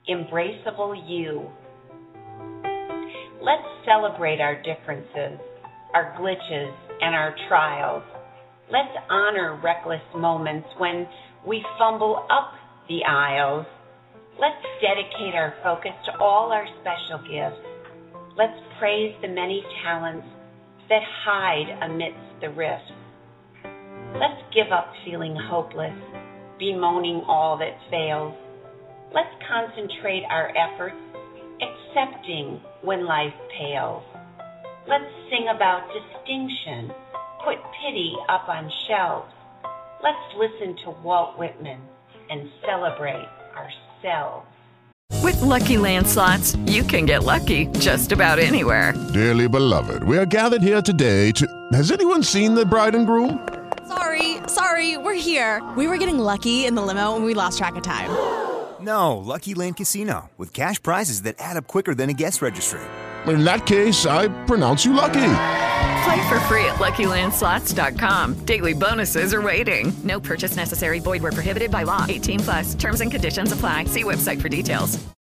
embraceable you. Let's celebrate our differences, our glitches, and our trials. Let's honor reckless moments when we fumble up the aisles. Let's dedicate our focus to all our special gifts. Let's praise the many talents that hide amidst the rifts. Let's give up feeling hopeless, bemoaning all that fails. Let's concentrate our efforts, accepting when life pales. Let's sing about distinction, put pity up on shelves. Let's listen to Walt Whitman and celebrate ourselves. With Lucky Land Slots, you can get lucky just about anywhere. Dearly beloved, we are gathered here today to... Has anyone seen the bride and groom? Sorry, we're here. We were getting lucky in the limo and we lost track of time. No, Lucky Land Casino, with cash prizes that add up quicker than a guest registry. In that case, I pronounce you lucky. Play for free at LuckyLandSlots.com. Daily bonuses are waiting. No purchase necessary. Void where prohibited by law. 18+. Terms and conditions apply. See website for details.